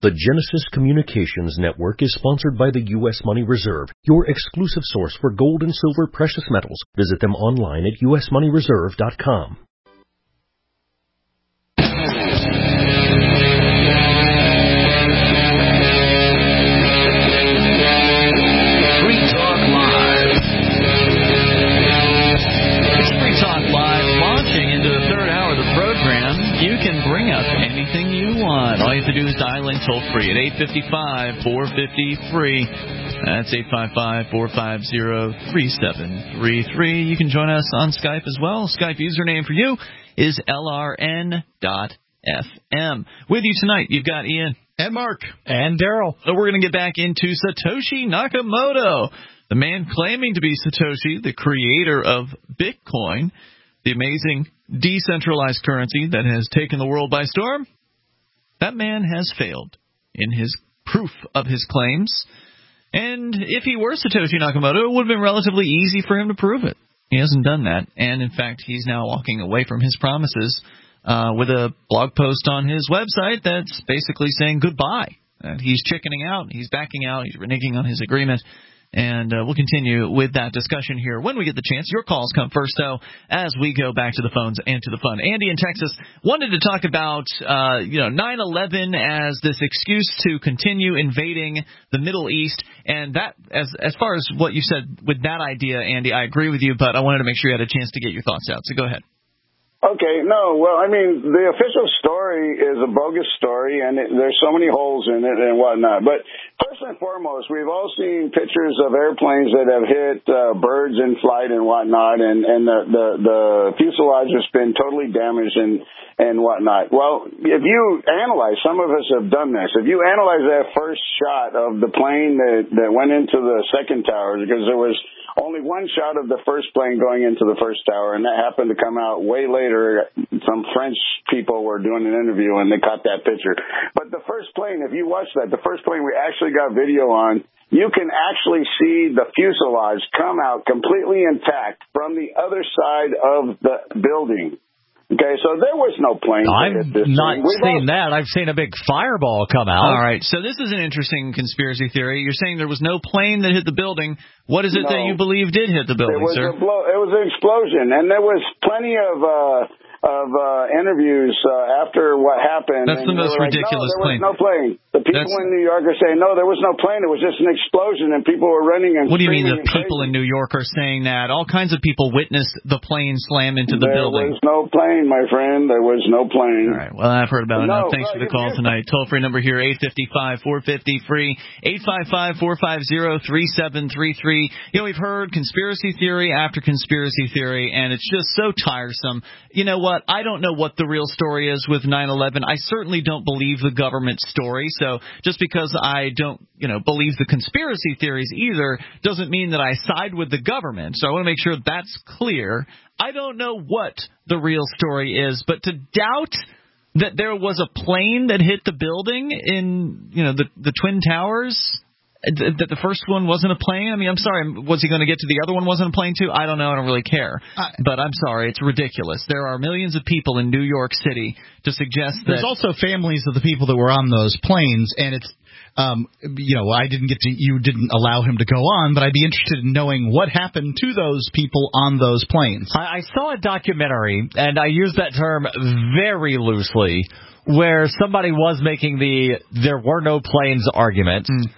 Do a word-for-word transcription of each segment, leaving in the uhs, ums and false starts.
The Genesis Communications Network is sponsored by the U S Money Reserve, your exclusive source for gold and silver precious metals. Visit them online at u s money reserve dot com. Bring up anything you want. All you have to do is dial in toll free at eight five five, four five zero, free. That's eight five five, four five zero, three seven three three. You can join us on Skype as well. Skype username for you is L R N dot F M. With you tonight, you've got Ian. And Mark. And Daryl. So we're going to get back into Satoshi Nakamoto, the man claiming to be Satoshi, the creator of Bitcoin, the amazing decentralized currency that has taken the world by storm. That man has failed in his proof of his claims. And if he were Satoshi Nakamoto, it would have been relatively easy for him to prove it. He hasn't done that. And, in fact, he's now walking away from his promises uh, with a blog post on his website that's basically saying goodbye. And he's chickening out. He's backing out. He's reneging on his agreement. And uh, we'll continue with that discussion here when we get the chance. Your calls come first, though, as we go back to the phones and to the fun. Andy in Texas wanted to talk about, uh, you know, nine eleven as this excuse to continue invading the Middle East. And that, as as far as what you said with that idea, Andy, I agree with you, but I wanted to make sure you had a chance to get your thoughts out. So go ahead. Okay, no, well, I mean, the official story is a bogus story, and it, there's so many holes in it and whatnot. But first and foremost, we've all seen pictures of airplanes that have hit uh, birds in flight and whatnot, and, and the, the, the fuselage has been totally damaged and, and whatnot. Well, if you analyze, some of us have done this, if you analyze that first shot of the plane that, that went into the second tower, because there was only one shot of the first plane going into the first tower, and that happened to come out way later. Some French people were doing an interview, and they caught that picture. But the first plane, if you watch that, the first plane we actually got video on, you can actually see the fuselage come out completely intact from the other side of the building. Okay, so there was no plane. I've not seen that. I've seen a big fireball come out. All right, so this is an interesting conspiracy theory. You're saying there was no plane that hit the building. What is it no. that you believe did hit the building, it was sir? A blow, it was an explosion, and there was plenty of uh, of uh, interviews uh, after what happened. That's the most ridiculous like, no, there claim. Was no plane. The people That's... in New York are saying, no, there was no plane. It was just an explosion, and people were running and What do you mean the people crazy. in New York are saying that? All kinds of people witnessed the plane slam into the there building. There was no plane, my friend. There was no plane. All right. Well, I've heard about it no, enough. Thanks no, for the call tonight. Toll-free number here, eight five five, four five zero, free, eight five five, four five zero, three seven three three. You know, we've heard conspiracy theory after conspiracy theory, and it's just so tiresome. You know what? I don't know what the real story is with nine eleven. I certainly don't believe the government story, so just because I don't, you know, believe the conspiracy theories either doesn't mean that I side with the government. So I want to make sure that's clear. I don't know what the real story is, but to doubt that there was a plane that hit the building in, you know, the the Twin Towers, that the first one wasn't a plane? I mean, I'm sorry, was he going to get to the other one wasn't a plane too? I don't know. I don't really care. Uh, but I'm sorry, it's ridiculous. There are millions of people in New York City to suggest that... There's also families of the people that were on those planes, and it's, um, you know, I didn't get to, you didn't allow him to go on, but I'd be interested in knowing what happened to those people on those planes. I, I saw a documentary, and I use that term very loosely, where somebody was making the there were no planes argument. Mm.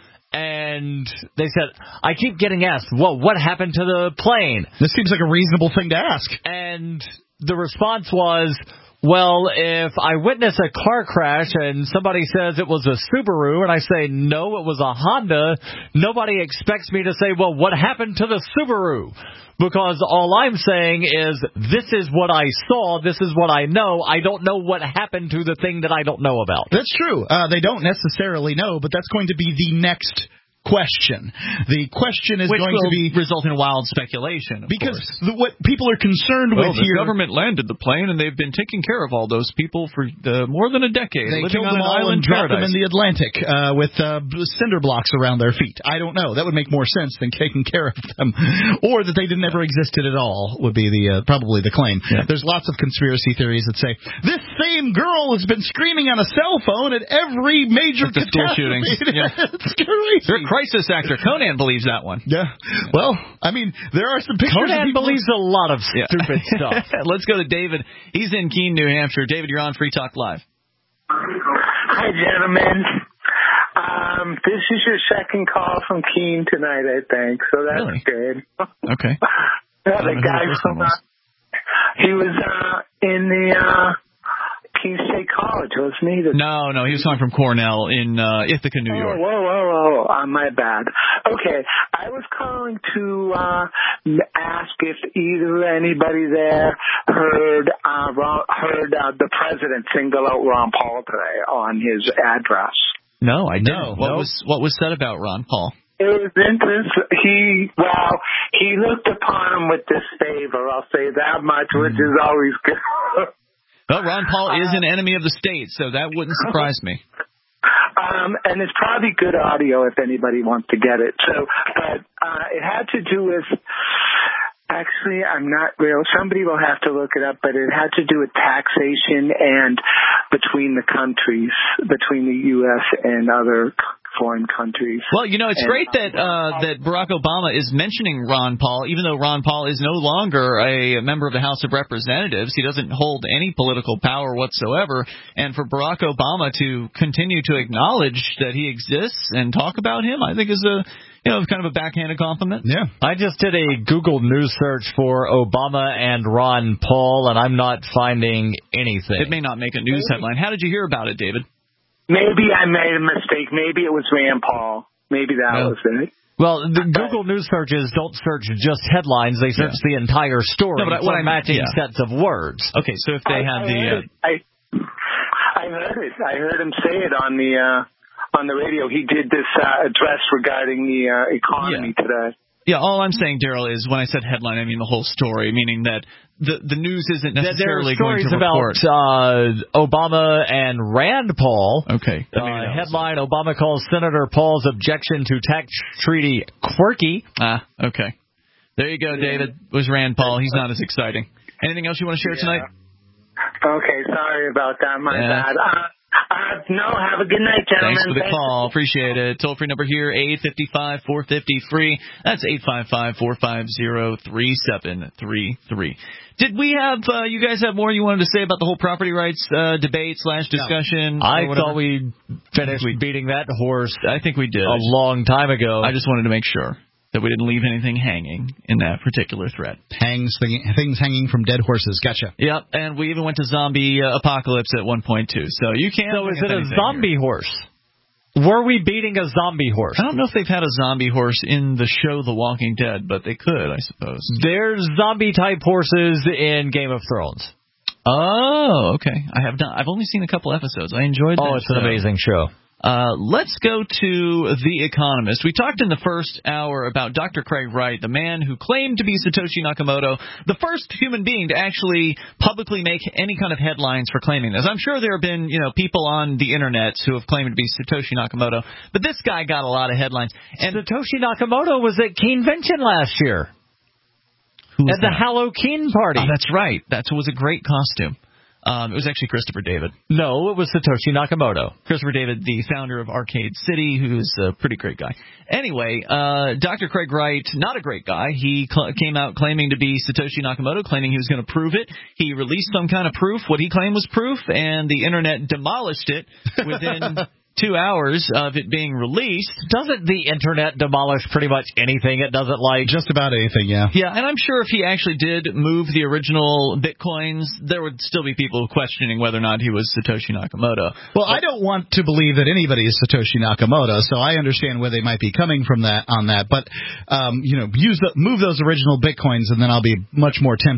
And they said, I keep getting asked, well, what happened to the plane? This seems like a reasonable thing to ask. And the response was, well, if I witness a car crash and somebody says it was a Subaru and I say, no, it was a Honda, nobody expects me to say, well, what happened to the Subaru? Because all I'm saying is, this is what I saw, this is what I know, I don't know what happened to the thing that I don't know about. That's true. Uh, they don't necessarily know, but that's going to be the next question. The question is Which going will to be result in wild speculation, of because course. the, what people are concerned Well, with the here. government landed the plane, and they've been taking care of all those people for uh, more than a decade, They living killed on them an all island and dropped them paradise. in the Atlantic uh, with uh, cinder blocks around their feet. I don't know. That would make more sense than taking care of them, or that they did never existed at all. Would be the uh, probably the claim. Yeah. There's lots of conspiracy theories that say this same girl has been screaming on a cell phone at every major At the school shootings. Yeah. It's crazy. You're a crisis actor. Conan believes that one. Yeah. Well, I mean, there are some pictures. of Conan people believes a lot of Yeah. stupid stuff. Let's go to David. He's in Keene, New Hampshire. David, you're on Free Talk Live. Hi, gentlemen. Um, this is your second call from Keene tonight, I think, so that's Really? good. Okay. Yeah, the guy from, uh, he was uh, in the uh, Keene State College, wasn't he? The No, no, he was calling from Cornell in uh, Ithaca, New York. Oh, whoa, whoa, whoa. Uh, my bad. Okay, I was calling to uh, ask if either anybody there heard uh, Ron, heard uh, the president single out Ron Paul today on his address. No, I didn't. No, what no. was what was said about Ron Paul? It was interesting. He, well, he looked upon him with disfavor, I'll say that much, which is always good. Well, Ron Paul is an enemy of the state, so that wouldn't surprise me. Um, and it's probably good audio if anybody wants to get it. So, but uh, it had to do with, actually, I'm not real. Somebody will have to look it up, but it had to do with taxation and between the countries, between the U S and other foreign countries. Well, you know, it's And, great that uh, that Barack Obama is mentioning Ron Paul, even though Ron Paul is no longer a member of the House of Representatives. He doesn't hold any political power whatsoever. And for Barack Obama to continue to acknowledge that he exists and talk about him, I think is a you know kind of a backhanded compliment. Yeah. I just did a Google News search for Obama and Ron Paul, and I'm not finding anything. It may not make a news headline. How did you hear about it, David? Maybe I made a mistake. Maybe it was Rand Paul. Maybe that Yeah. was it. Well, the Google News searches don't search just headlines; they search Yeah. the entire story No, but I- what for I- matching yeah. sets of words. Okay, so if they I, had I the heard uh, it. I, I heard it. I heard him say it on the uh, on the radio. He did this uh, address regarding the uh, economy Yeah. today. yeah, all I'm saying, Daryl, is when I said headline, I mean the whole story, meaning that the the news isn't There are necessarily going stories to report. about uh, Obama and Rand Paul. Okay. Uh, headline: Obama calls Senator Paul's objection to tax treaty quirky. Ah, okay. There you go, David. It was Rand Paul. He's not as exciting. Anything else you want to share Yeah. tonight? Okay, sorry about that. My Yeah. bad. Uh, uh, no, have a good night, gentlemen. Thanks for the call. Appreciate it. Toll free number here, eight five five, four five zero, free. That's eight five five, four five zero, three seven three three. Did we have, uh, you guys have more you wanted to say about the whole property rights uh, debate slash discussion? I or whatever? thought we finished beating that horse I think we did. a long time ago. I just wanted to make sure that we didn't leave anything hanging in that particular thread. Hangs thing, things hanging from dead horses. Gotcha. Yep, and we even went to zombie uh, apocalypse at one point too. So you can't. So is bring it up a anything zombie here. horse? Were we beating a zombie horse? I don't know if they've had a zombie horse in the show The Walking Dead, but they could, I suppose. There's zombie type horses in Game of Thrones. Oh, okay. I have not. I've only seen a couple episodes. I enjoyed. Oh, that it's an show. amazing show. Uh, let's go to The Economist. We talked in the first hour about Doctor Craig Wright, the man who claimed to be Satoshi Nakamoto, the first human being to actually publicly make any kind of headlines for claiming this. I'm sure there have been, you know, people on the internet who have claimed to be Satoshi Nakamoto, but this guy got a lot of headlines. And Satoshi Nakamoto was at Keenvention last year. who was At the that? Halloween party. Oh, that's right. That was a great costume. Um, it was actually Christopher David. No, it was Satoshi Nakamoto. Christopher David, the founder of Arcade City, who's a pretty great guy. Anyway, uh, Doctor Craig Wright, not a great guy. He cl- came out claiming to be Satoshi Nakamoto, claiming he was going to prove it. He released some kind of proof, what he claimed was proof, and the internet demolished it within two hours of it being released. Doesn't the internet demolish pretty much anything it doesn't like? Just about anything, yeah. Yeah, and I'm sure if he actually did move the original Bitcoins, there would still be people questioning whether or not he was Satoshi Nakamoto. Well, I don't want to believe that anybody is Satoshi Nakamoto, so I understand where they might be coming from that on that. But um, you know, use the, move those original Bitcoins, and then I'll be much more tempted.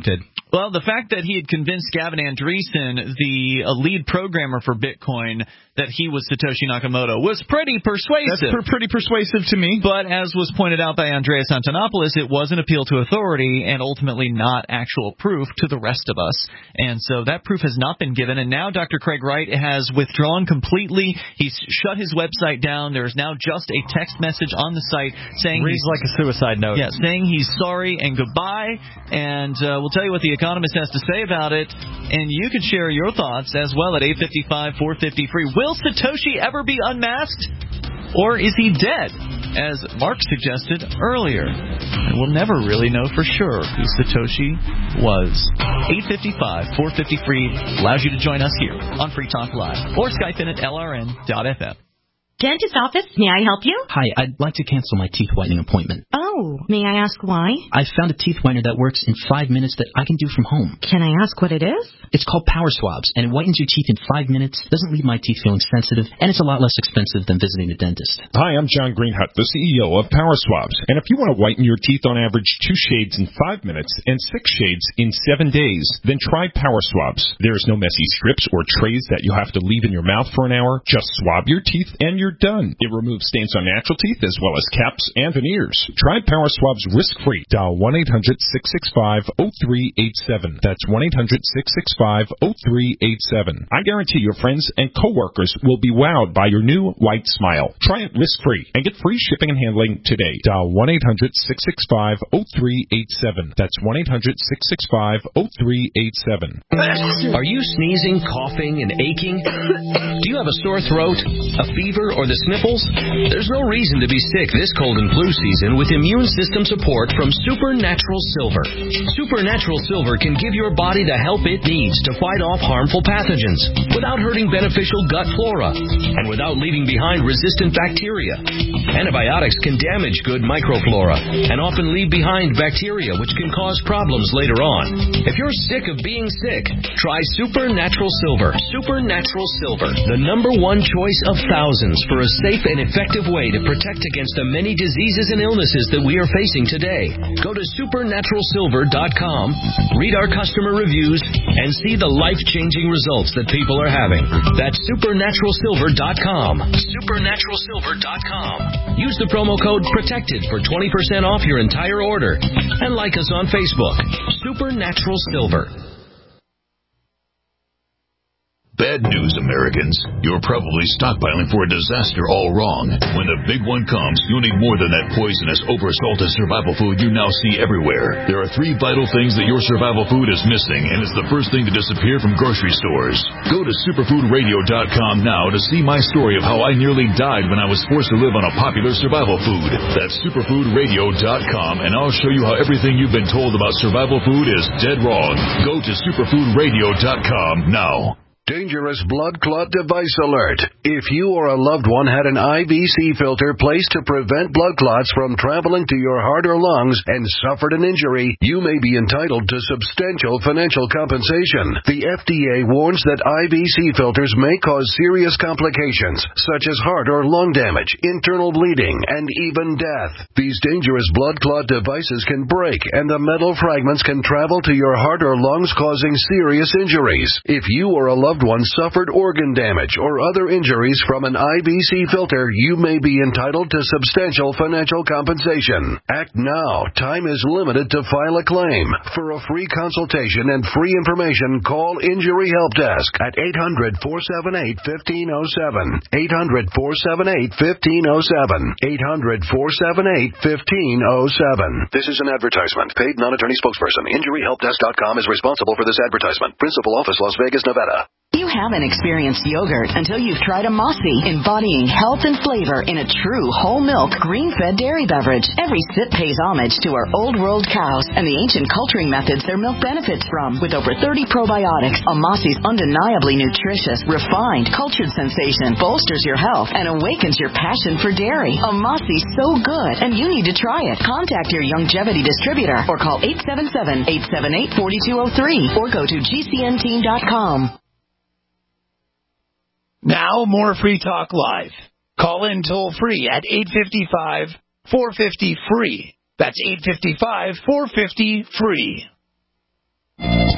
Well, the fact that he had convinced Gavin Andresen, the uh, lead programmer for Bitcoin, that he was Satoshi Nakamoto was pretty persuasive. That's per- pretty persuasive to me. But as was pointed out by Andreas Antonopoulos, it was an appeal to authority and ultimately not actual proof to the rest of us. And so that proof has not been given. And now Doctor Craig Wright has withdrawn completely. He's shut his website down. There is now just a text message on the site saying reads he's like a suicide note. Yeah, saying he's sorry and goodbye. And uh, we'll tell you what the Economist has to say about it. And you can share your thoughts as well at eight five five, four five zero, free. Will Satoshi ever be unmasked? Or is he dead, as Mark suggested earlier? And we'll never really know for sure who Satoshi was. eight five five, four five zero, free allows you to join us here on Free Talk Live or Skype in at L R N dot F M. Dentist office, may I help you? Hi, I'd like to cancel my teeth whitening appointment. Oh, may I ask why? I found a teeth whitener that works in five minutes that I can do from home. Can I ask what it is? It's called Power Swabs, and it whitens your teeth in five minutes, doesn't leave my teeth feeling sensitive, and it's a lot less expensive than visiting a dentist. Hi, I'm John Greenhut, the C E O of Power Swabs, and if you want to whiten your teeth on average two shades in five minutes and six shades in seven days, then try Power Swabs. There's no messy strips or trays that you have to leave in your mouth for an hour. Just swab your teeth and you're done. It removes stains on natural teeth as well as caps and veneers. Try Power Swabs risk-free. Dial one eight hundred, six six five, zero three eight seven. That's one eight hundred, six six five, zero three eight seven. I guarantee your friends and coworkers will be wowed by your new white smile. Try it risk-free and get free shipping and handling today. Dial one eight hundred, six six five, zero three eight seven. That's one eight hundred, six six five, zero three eight seven. Are you sneezing, coughing, and aching? Do you have a sore throat, a fever, or the sniffles? There's no reason to be sick this cold and flu season with immune system support from Supernatural Silver. Supernatural Silver can give your body the help it needs to fight off harmful pathogens without hurting beneficial gut flora and without leaving behind resistant bacteria. Antibiotics can damage good microflora and often leave behind bacteria which can cause problems later on. If you're sick of being sick, try Supernatural Silver. Supernatural Silver, the number one choice of thousands for a safe and effective way to protect against the many diseases and illnesses that we are facing today. Go to supernatural silver dot com, read our customer reviews, and see the life-changing results that people are having. That's supernatural silver dot com. supernatural silver dot com. Use the promo code PROTECTED for twenty percent off your entire order. And like us on Facebook. Supernatural Silver. Bad news, Americans. You're probably stockpiling for a disaster all wrong. When the big one comes, you'll need more than that poisonous, over-salted survival food you now see everywhere. There are three vital things that your survival food is missing, and it's the first thing to disappear from grocery stores. Go to superfood radio dot com now to see my story of how I nearly died when I was forced to live on a popular survival food. That's superfood radio dot com, and I'll show you how everything you've been told about survival food is dead wrong. Go to superfood radio dot com now. Dangerous blood clot device alert. If you or a loved one had an I V C filter placed to prevent blood clots from traveling to your heart or lungs and suffered an injury, you may be entitled to substantial financial compensation. The F D A warns that I V C filters may cause serious complications, such as heart or lung damage, internal bleeding, and even death. These dangerous blood clot devices can break, and the metal fragments can travel to your heart or lungs, causing serious injuries. If you or a loved one suffered organ damage or other injuries from an I V C filter, you may be entitled to substantial financial compensation. Act now. Time is limited to file a claim. For a free consultation and free information, call Injury Help Desk at eight hundred, four seven eight, one five zero seven. eight hundred, four seven eight, one five zero seven. eight hundred, four seven eight, one five zero seven. This is an advertisement. Paid non-attorney spokesperson. Injury Help Desk dot com is responsible for this advertisement. Principal office, Las Vegas, Nevada. You haven't experienced yogurt until you've tried a Mossy, embodying health and flavor in a true whole milk, green-fed dairy beverage. Every sip pays homage to our old world cows and the ancient culturing methods their milk benefits from. With over thirty probiotics, a Mossy's undeniably nutritious, refined, cultured sensation bolsters your health and awakens your passion for dairy. A Mossy's so good, and you need to try it. Contact your Youngevity distributor or call eight seven seven, eight seven eight, four two zero three or go to G C N team dot com. Now, more Free Talk Live. Call in toll-free at eight five five, four five zero, free. That's eight five five, four five zero, free.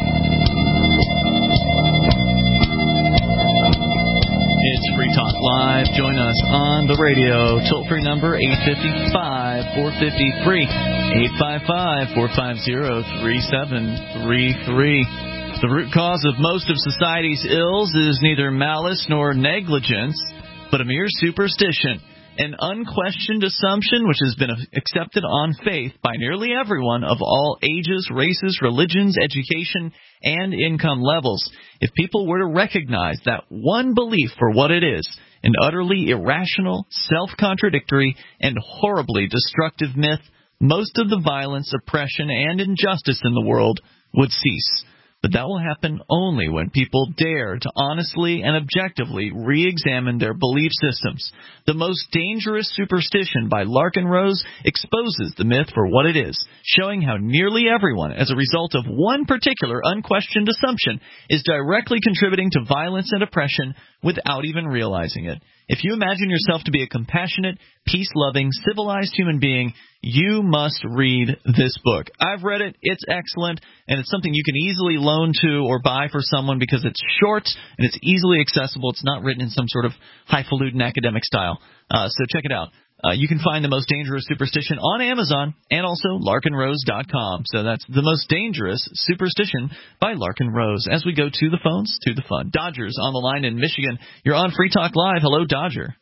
Free Talk Live. Join us on the radio. Toll-free number eight five five, four five zero, free. eight five five, four five zero, three seven three three. The root cause of most of society's ills is neither malice nor negligence, but a mere superstition. An unquestioned assumption which has been accepted on faith by nearly everyone of all ages, races, religions, education, and income levels. If people were to recognize that one belief for what it is, an utterly irrational, self-contradictory, and horribly destructive myth, most of the violence, oppression, and injustice in the world would cease. But that will happen only when people dare to honestly and objectively re-examine their belief systems. The Most Dangerous Superstition by Larkin Rose exposes the myth for what it is, showing how nearly everyone, as a result of one particular unquestioned assumption, is directly contributing to violence and oppression without even realizing it. If you imagine yourself to be a compassionate, peace-loving, civilized human being, you must read this book. I've read it. It's excellent, and it's something you can easily loan to or buy for someone because it's short and it's easily accessible. It's not written in some sort of highfalutin academic style. Uh, so check it out. Uh, you can find The Most Dangerous Superstition on Amazon and also larkin rose dot com. So that's The Most Dangerous Superstition by Larkin Rose. As we go to the phones, to the fun. Dodger's on the line in Michigan. You're on Free Talk Live. Hello, Dodger.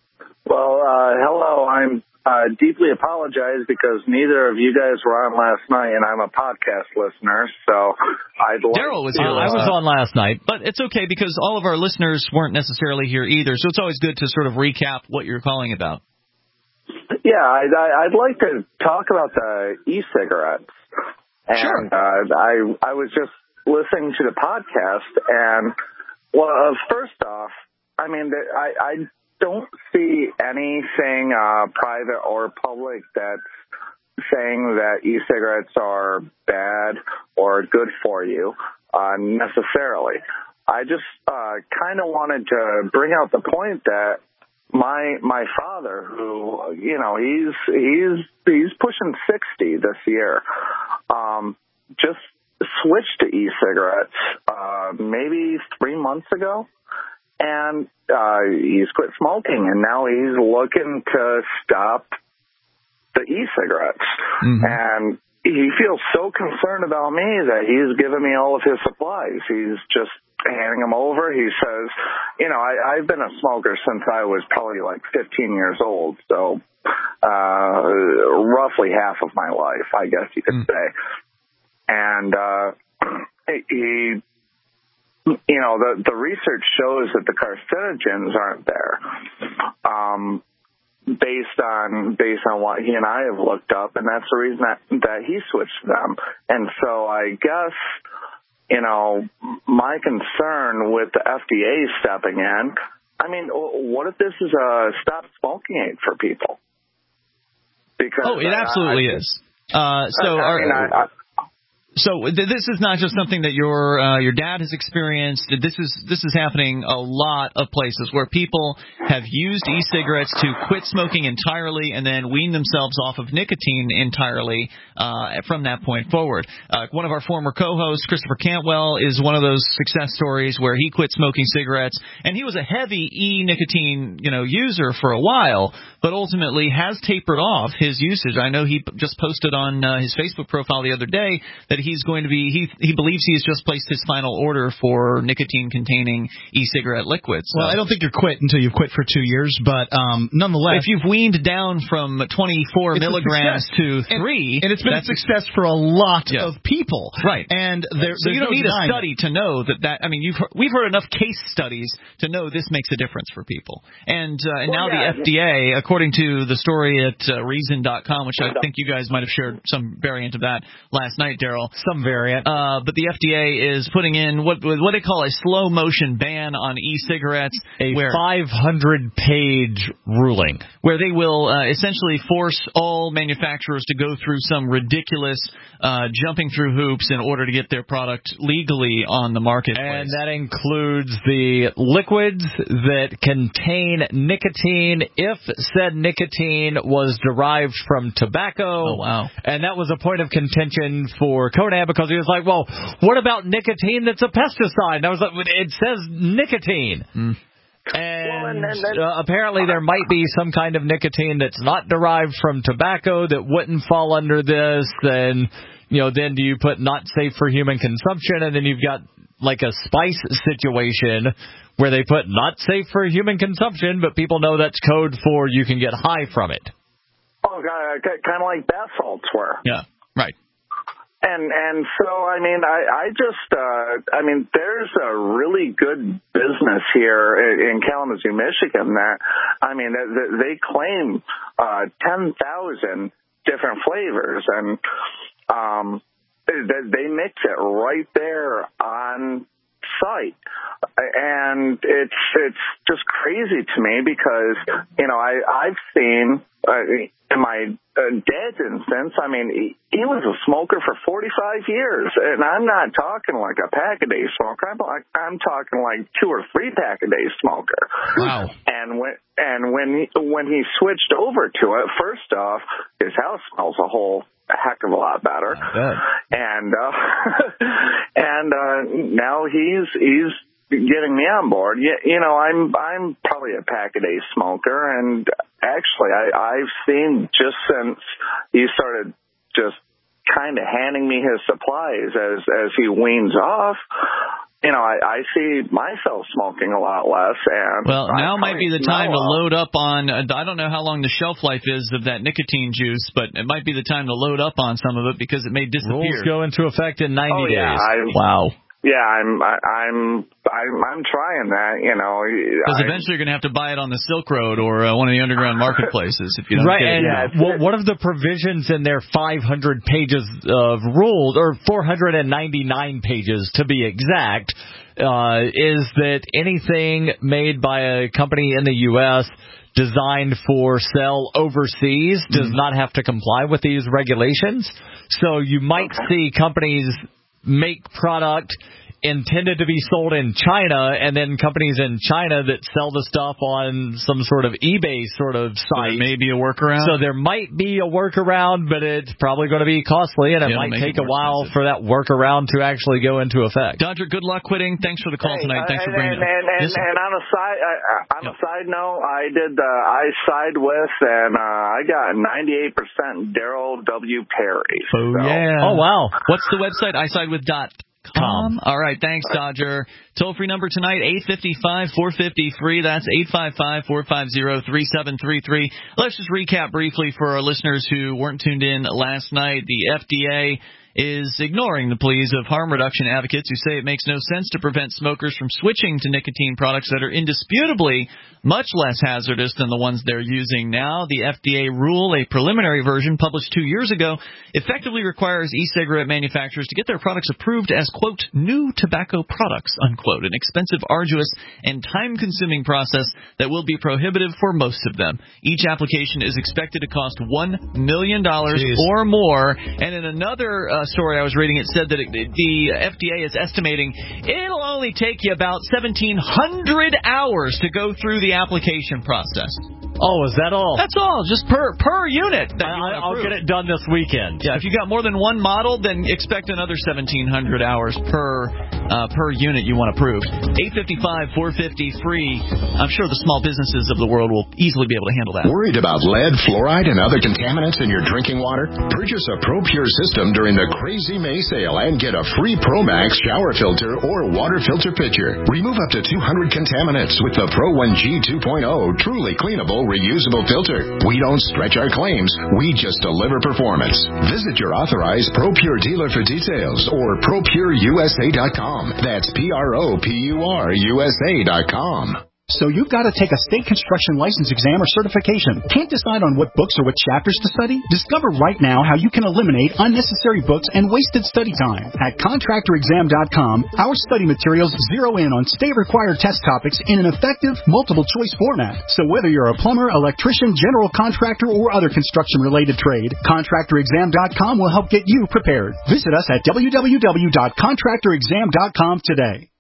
Well, uh, hello. I'm uh, deeply apologize because neither of you guys were on last night, and I'm a podcast listener, so I'd like Daryl was here. Uh, I was on last night. But it's okay because all of our listeners weren't necessarily here either, so it's always good to sort of recap what you're calling about. Yeah, I'd, I'd like to talk about the e-cigarettes. And sure. uh, I I was just listening to the podcast, and well, uh, first off, I mean, I, I don't see anything uh, private or public that's saying that e-cigarettes are bad or good for you uh, necessarily. I just uh, kind of wanted to bring out the point that My my father, who you know, he's he's he's pushing sixty this year, um, just switched to e-cigarettes uh, maybe three months ago, and uh, he's quit smoking, and now he's looking to stop the e-cigarettes, mm-hmm. and he feels so concerned about me that he's given me all of his supplies. He's just handing them over. He says, you know, I, I've been a smoker since I was probably like fifteen years old, so uh, roughly half of my life, I guess you could mm. say. And uh, he, you know, the, the research shows that the carcinogens aren't there. Um, based on based on what he and I have looked up, and that's the reason that, that he switched them. And so I guess, you know, my concern with the F D A stepping in, I mean, what if this is a stop smoking aid for people? Because oh, it absolutely I, I, is. Uh, so I, I our, mean, I, I, So th- this is not just something that your uh, your dad has experienced. This is this is happening a lot of places where people have used e-cigarettes to quit smoking entirely and then wean themselves off of nicotine entirely uh, from that point forward. Uh, one of our former co-hosts, Christopher Cantwell, is one of those success stories where he quit smoking cigarettes, and he was a heavy e-nicotine you know user for a while, but ultimately has tapered off his usage. I know he p- just posted on uh, his Facebook profile the other day that he's going to be, he he believes he has just placed his final order for nicotine-containing e-cigarette liquids. Well, so, I don't think you're quit until you've quit for two years, but um, nonetheless. If you've weaned down from twenty-four milligrams to three. And, and it's been a success for a lot yeah. of people. Right. And there, so you don't no need a denying study to know that, that, I mean, you've heard, we've heard enough case studies to know this makes a difference for people. And, uh, and well, now yeah, the F D A, according to the story at uh, reason dot com, which I think you guys might have shared some variant of that last night, Daryl. Some variant. Uh, but the F D A is putting in what what they call a slow motion ban on e-cigarettes, a where, five hundred page ruling, where they will uh, essentially force all manufacturers to go through some ridiculous uh, jumping through hoops in order to get their product legally on the marketplace. And that includes the liquids that contain nicotine if said nicotine was derived from tobacco. Oh, wow. And that was a point of contention for Conan because he was like, well, what about nicotine that's a pesticide? And I was like, it says nicotine. Mm. And, well, and, and, and uh, apparently there might be some kind of nicotine that's not derived from tobacco that wouldn't fall under this. And, you know, then do you put not safe for human consumption, and then you've got like a spice situation where they put not safe for human consumption, but people know that's code for you can get high from it. Oh, kind of like bath salts were. Yeah, right. And and so, I mean, I, I just, uh, I mean, there's a really good business here in Kalamazoo, Michigan that, I mean, they, they claim uh, ten thousand different flavors, and um, they, they mix it right there on site. And it's it's just crazy to me because, you know, I, I've seen, uh, in my uh, dad's instance, I mean, he, he was a smoker for forty-five years, and I'm not talking like a pack-a-day smoker. I'm, like, I'm talking like two or three pack-a-day smoker. Wow. And when and when he, when he switched over to it, first off, his house smells a whole heck of a lot better. And uh, and uh, now he's he's getting me on board. You, you know, I'm I'm probably a pack-a-day smoker, and actually, I, I've seen just since he started just kind of handing me his supplies as as he weans off, you know, I, I see myself smoking a lot less. And well, I now might be the time to well. load up on, uh, I don't know how long the shelf life is of that nicotine juice, but it might be the time to load up on some of it because it may disappear. Rules go into effect in ninety oh, yeah, days. I, wow. Yeah, I'm I, I'm I'm I'm trying that, you know. Because eventually you're going to have to buy it on the Silk Road or uh, one of the underground marketplaces if you don't right, get it. and Yeah, what, what are the provisions in their five hundred pages of rules, or four hundred ninety-nine pages to be exact, uh, is that anything made by a company in the U S designed for sale overseas does mm. not have to comply with these regulations. So you might okay. see companies make product intended to be sold in China, and then companies in China that sell the stuff on some sort of eBay sort of site. So maybe a workaround. So there might be a workaround, but it's probably going to be costly, and it yeah, might take a while expensive. for that workaround to actually go into effect. Dodger, good luck quitting. Thanks for the call hey, tonight. Thanks and, for bringing and, it. And, and, and on a side, uh, on yep. a side note, I did. Uh, I side with, and uh, I got ninety-eight percent Daryl W. Perry. Oh so. yeah. Oh wow. What's the website? I side with dot. Com. All right, thanks, Dodger. Toll-free number tonight, eight five five, four five zero, free. That's eight five five, four five zero, three seven three three. Let's just recap briefly for our listeners who weren't tuned in last night. The F D A is ignoring the pleas of harm reduction advocates who say it makes no sense to prevent smokers from switching to nicotine products that are indisputably much less hazardous than the ones they're using now. The F D A rule, a preliminary version published two years ago, effectively requires e-cigarette manufacturers to get their products approved as, quote, new tobacco products, unquote, an expensive, arduous, and time-consuming process that will be prohibitive for most of them. Each application is expected to cost one million dollars or more, and in another uh, story I was reading, it said that it, the F D A is estimating it'll only take you about seventeen hundred hours to go through the application process. Oh, is that all? That's all, just per per unit. That I, I'll get it done this weekend. Yeah, if you got more than one model, then expect another seventeen hundred hours per uh, per unit you want approved. eight five five, four five zero, free. I'm sure the small businesses of the world will easily be able to handle that. Worried about lead, fluoride, and other contaminants in your drinking water? Purchase a ProPure system during the Crazy May sale and get a free ProMax shower filter or water filter pitcher. Remove up to two hundred contaminants with the Pro one G two point oh truly cleanable reusable filter. We don't stretch our claims, we just deliver performance. Visit your authorized ProPure dealer for details or pro pure U S A dot com. That's P R O P U R U S A dot com. So you've got to take a state construction license exam or certification. Can't decide on what books or what chapters to study? Discover right now how you can eliminate unnecessary books and wasted study time. At contractor exam dot com, our study materials zero in on state-required test topics in an effective, multiple-choice format. So whether you're a plumber, electrician, general contractor, or other construction-related trade, contractor exam dot com will help get you prepared. Visit us at w w w dot contractor exam dot com today.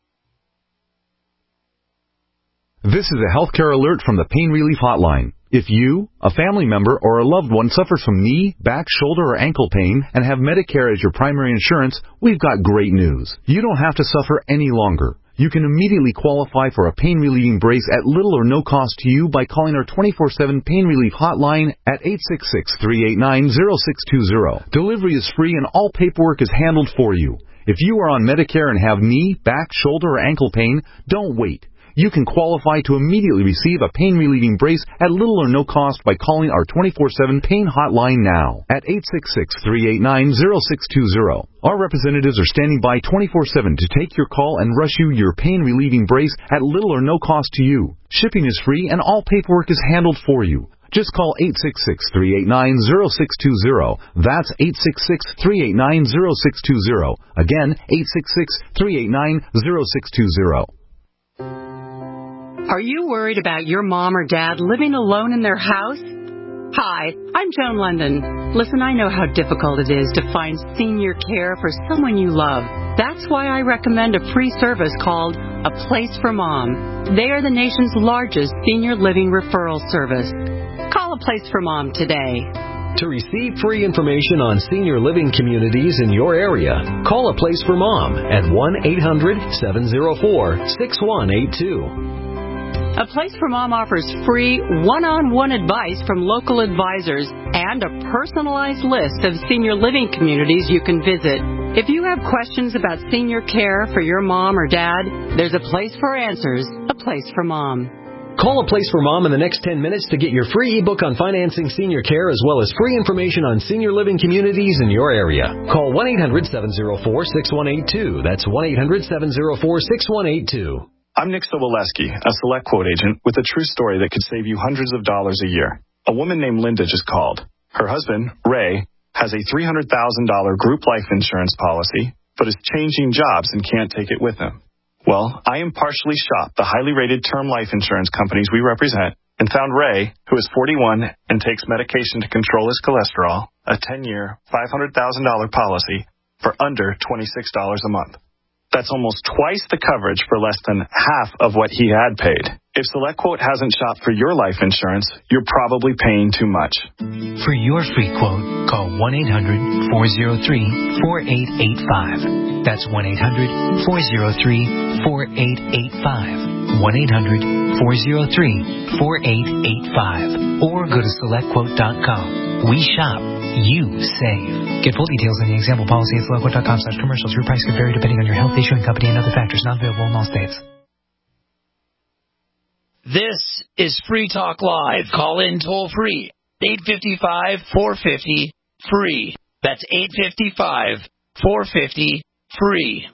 This is a healthcare alert from the Pain Relief Hotline. If you, a family member, or a loved one suffers from knee, back, shoulder, or ankle pain and have Medicare as your primary insurance, we've got great news. You don't have to suffer any longer. You can immediately qualify for a pain-relieving brace at little or no cost to you by calling our twenty-four seven Pain Relief Hotline at eight six six, three eight nine, zero six two zero. Delivery is free and all paperwork is handled for you. If you are on Medicare and have knee, back, shoulder, or ankle pain, don't wait. You can qualify to immediately receive a pain-relieving brace at little or no cost by calling our twenty-four seven Pain Hotline now at eight six six, three eight nine, zero six two zero. Our representatives are standing by twenty-four seven to take your call and rush you your pain-relieving brace at little or no cost to you. Shipping is free and all paperwork is handled for you. Just call eight six six, three eight nine, zero six two zero. That's eight six six, three eight nine, zero six two zero. Again, eight six six, three eight nine, zero six two zero. Are you worried about your mom or dad living alone in their house? Hi, I'm Joan London. Listen, I know how difficult it is to find senior care for someone you love. That's why I recommend a free service called A Place for Mom. They are the nation's largest senior living referral service. Call A Place for Mom today. To receive free information on senior living communities in your area, call A Place for Mom at one eight hundred, seven oh four, six one eight two. A Place for Mom offers free one-on-one advice from local advisors and a personalized list of senior living communities you can visit. If you have questions about senior care for your mom or dad, there's a place for answers, A Place for Mom. Call A Place for Mom in the next ten minutes to get your free ebook on financing senior care as well as free information on senior living communities in your area. Call one eight hundred, seven oh four, six one eight two. That's one eight hundred, seven oh four, six one eight two. I'm Nick Soboleski, a Select Quote agent with a true story that could save you hundreds of dollars a year. A woman named Linda just called. Her husband, Ray, has a three hundred thousand dollars group life insurance policy, but is changing jobs and can't take it with him. Well, I impartially shopped the highly rated term life insurance companies we represent and found Ray, who is forty-one and takes medication to control his cholesterol, a ten-year, five hundred thousand dollars policy for under twenty-six dollars a month. That's almost twice the coverage for less than half of what he had paid. If SelectQuote hasn't shopped for your life insurance, you're probably paying too much. For your free quote, call one eight hundred, four oh three, four eight eight five. That's one eight hundred, four oh three, four eight eight five. one eight hundred, four oh three, four eight eight five. Or go to select quote dot com. We shop. You save. Get full details in the example policy at select quote dot com slash commercials. Your price could vary depending on your health, issuing company, and other factors not available in all states. This is Free Talk Live. Call in toll free. eight five five, four five zero, free. That's eight five five, four five zero, free.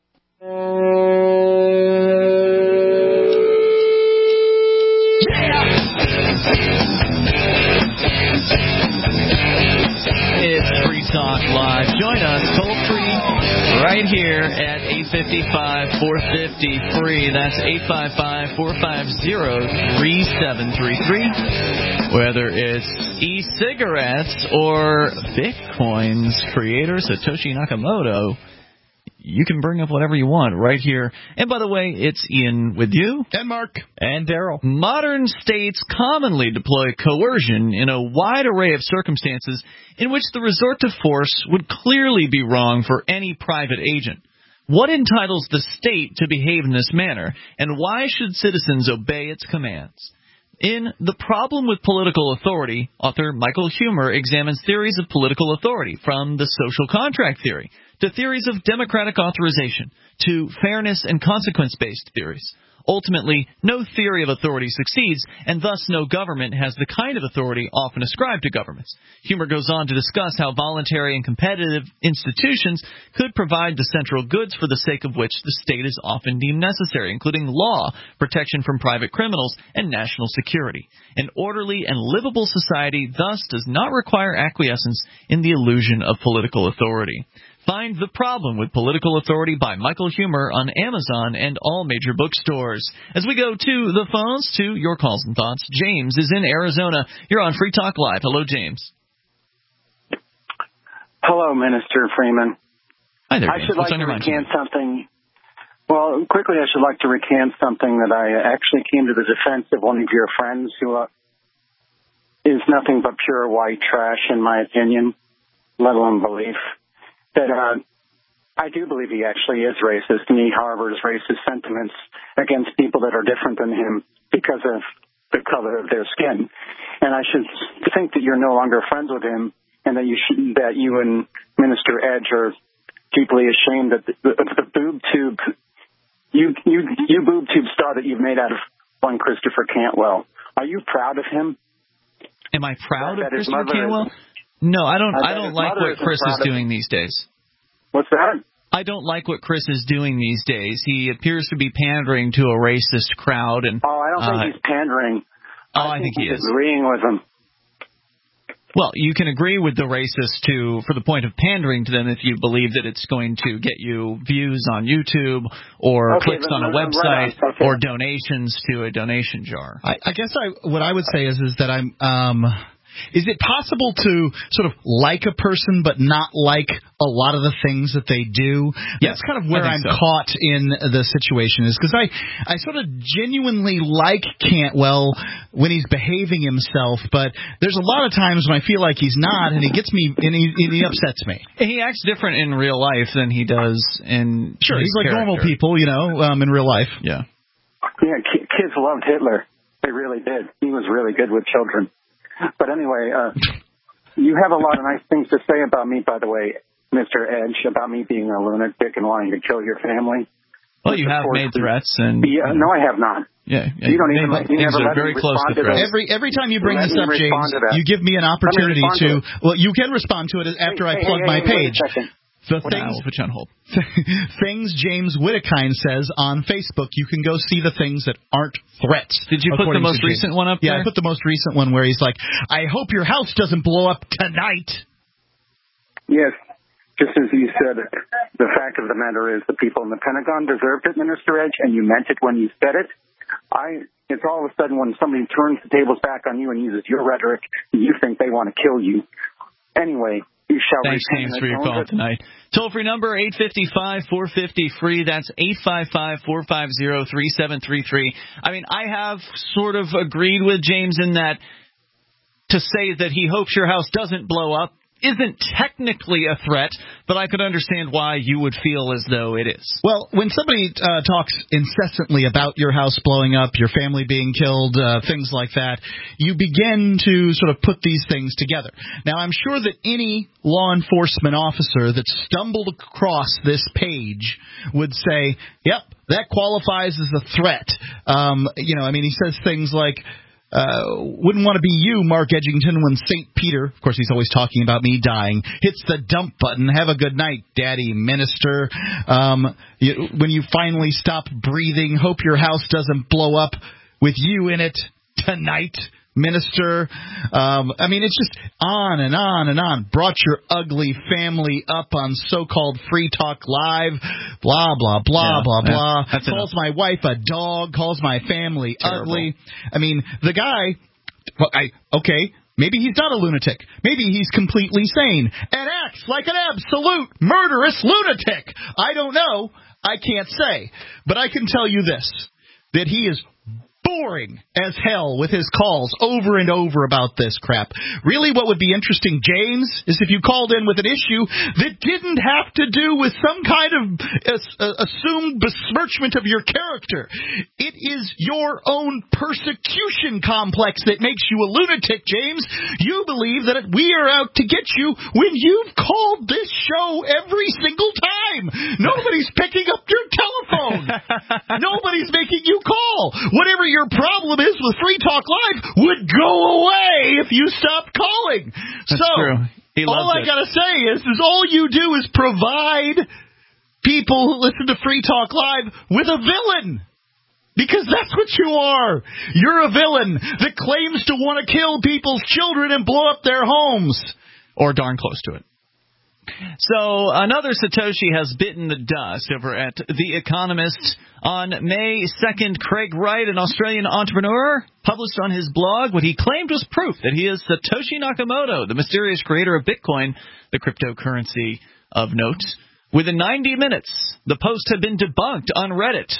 It's Free Talk Live. Join us toll free right here at eight five five, four five zero, free. That's eight five five, four five zero, three seven three three. Whether it's e-cigarettes or Bitcoin's creator, Satoshi Nakamoto, you can bring up whatever you want right here. And by the way, it's Ian with you. And Mark. And Daryl. Modern states commonly deploy coercion in a wide array of circumstances in which the resort to force would clearly be wrong for any private agent. What entitles the state to behave in this manner, and why should citizens obey its commands? In The Problem with Political Authority, author Michael Huemer examines theories of political authority, from the social contract theory to theories of democratic authorization to fairness and consequence-based theories. Ultimately, no theory of authority succeeds, and thus no government has the kind of authority often ascribed to governments. Huemer goes on to discuss how voluntary and competitive institutions could provide the central goods for the sake of which the state is often deemed necessary, including law, protection from private criminals, and national security. An orderly and livable society thus does not require acquiescence in the illusion of political authority. Find The Problem with Political Authority by Michael Huemer on Amazon and all major bookstores. As we go to the phones, to your calls and thoughts, James is in Arizona. You're on Free Talk Live. Hello, James. Hello, Minister Freeman. Hi there, I James. should What's like on to your mind? recant something. Well, quickly, I should like to recant something that I actually came to the defense of one of your friends who uh, is nothing but pure white trash, in my opinion, let alone belief. That uh, I do believe he actually is racist, and he harbors racist sentiments against people that are different than him because of the color of their skin. And I should think that you're no longer friends with him, and that you should, that you and Minister Edge are deeply ashamed that the, the, the boob tube, you you you boob tube star that you've made out of one Christopher Cantwell. Are you proud of him? Am I proud that of his Christopher mother Cantwell? is- No, I don't. I I bet don't his like mother what isn't Chris proud is of doing him. these days. What's that? I don't like what Chris is doing these days. He appears to be pandering to a racist crowd, and Oh, I don't think uh, he's pandering. Oh, I think he he's is. agreeing with him. Well, you can agree with the racist to for the point of pandering to them if you believe that it's going to get you views on YouTube or Okay, clicks then- on a then right website on. Okay. or donations to a donation jar. I, I guess I what I would say is is that I'm um is it possible to sort of like a person but not like a lot of the things that they do? Yeah, That's kind of where I I'm think so. caught in the situation is because I, I sort of genuinely like Cantwell when he's behaving himself, but there's a lot of times when I feel like he's not, and he gets me and he, and he upsets me. He acts different in real life than he does in Sure, his he's like normal character. people, you know, um, in real life. Yeah. Yeah, ki- kids loved Hitler. They really did. He was really good with children. But anyway, uh, you have a lot of nice things to say about me, by the way, Mister Edge, about me being a lunatic and wanting to kill your family. Well, you have made threats, and Yeah, no, I have not. yeah, You don't even let- you things never are let very me close respond to to those. threats. Every every time you bring Let this me up, respond James, to that. you give me an Let me opportunity respond to. to it. Well, you can respond to it after Hey, I hey, plug hey, my hey, wait a page. second. The Well, things, now we'll put you on hold. things James Whittekine says on Facebook, you can go see the things that aren't threats. Did you put the according to most James. recent one up Yeah, there? I put the most recent one where he's like, I hope your house doesn't blow up tonight. Yes, just as you said, the fact of the matter is the people in the Pentagon deserved it, Minister Edge, and you meant it when you said it. I. It's all of a sudden when somebody turns the tables back on you and uses your rhetoric, you think they want to kill you. Anyway, you shall Thanks, repent James, and for your atone call it. tonight. Toll-free number, eight five five, four five zero, free. That's eight five five, four five zero, three seven three three. I mean, I have sort of agreed with James in that to say that he hopes your house doesn't blow up isn't technically a threat, but I could understand why you would feel as though it is. Well, when somebody uh, talks incessantly about your house blowing up, your family being killed, uh, things like that, you begin to sort of put these things together. Now, I'm sure that any law enforcement officer that stumbled across this page would say, yep, that qualifies as a threat. Um, you know, I mean, he says things like, Uh, wouldn't want to be you, Mark Edgington, when Saint Peter, of course he's always talking about me dying, hits the dump button. Have a good night, Daddy Minister. Um, you, when you finally stop breathing, hope your house doesn't blow up with you in it tonight, Minister. Um, I mean, it's just on and on and on. Brought your ugly family up on so-called Free Talk Live. Blah, blah, blah, Yeah, blah, yeah, blah. that's Calls my wife a dog. Calls my family Terrible. ugly. I mean, the guy, well, I okay, maybe he's not a lunatic. Maybe he's completely sane and acts like an absolute murderous lunatic. I don't know. I can't say. But I can tell you this, that he is boring as hell with his calls over and over about this crap. Really, what would be interesting, James, is if you called in with an issue that didn't have to do with some kind of uh, assumed besmirchment of your character. It is your own persecution complex that makes you a lunatic, James. You believe that we are out to get you when you've called this show every single time. Nobody's picking up your telephone. Nobody's making you call. Whatever your problem is with Free Talk Live would go away if you stopped calling. That's so, true. He loves all I it. got to say is, is all you do is provide people who listen to Free Talk Live with a villain. Because that's what you are. You're a villain that claims to want to kill people's children and blow up their homes. Or darn close to it. So another Satoshi has bitten the dust over at The Economist. On May second, Craig Wright, an Australian entrepreneur, published on his blog what he claimed was proof that he is Satoshi Nakamoto, the mysterious creator of Bitcoin, the cryptocurrency of note. Within ninety minutes, the post had been debunked on Reddit.